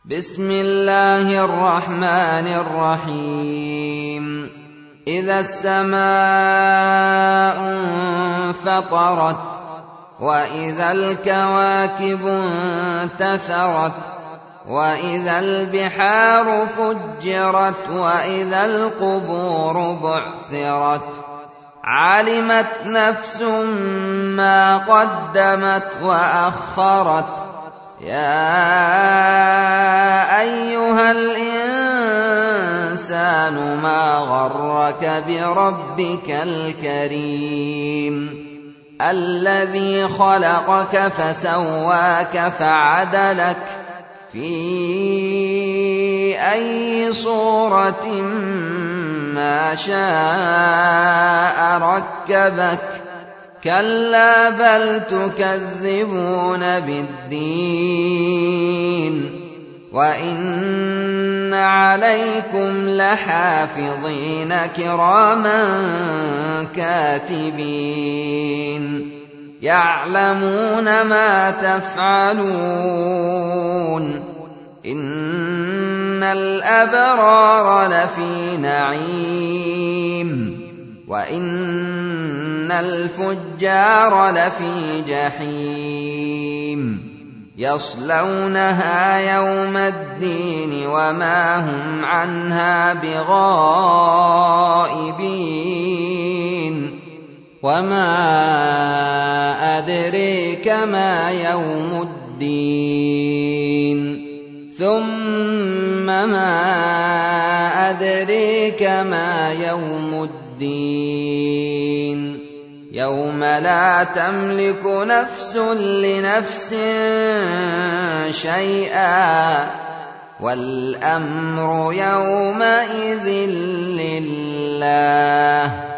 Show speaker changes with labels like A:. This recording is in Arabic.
A: بسم الله الرحمن الرحيم إذا السماء انفطرت وإذا الكواكب انتثرت وإذا البحار فجرت وإذا القبور بعثرت علمت نفس ما قدمت وأخرت يا أيها الإنسان ما غرك بربك الكريم الذي خلقك فسواك فعدلك في أي صورة ما شاء ركبك كلا بل تكذبون بالدين وإن عليكم لحافظين كراما كاتبين يعلمون ما تفعلون إن الأبرار لفي نعيم وإن الفجار لفي جحيم يصلونها يوم الدين وما هم عنها بغائبين وما أدريك ما يوم الدين ثم ما أدريك ما يوم الدين يوم لا تملك نفس لنفس شيئا والأمر يومئذ لله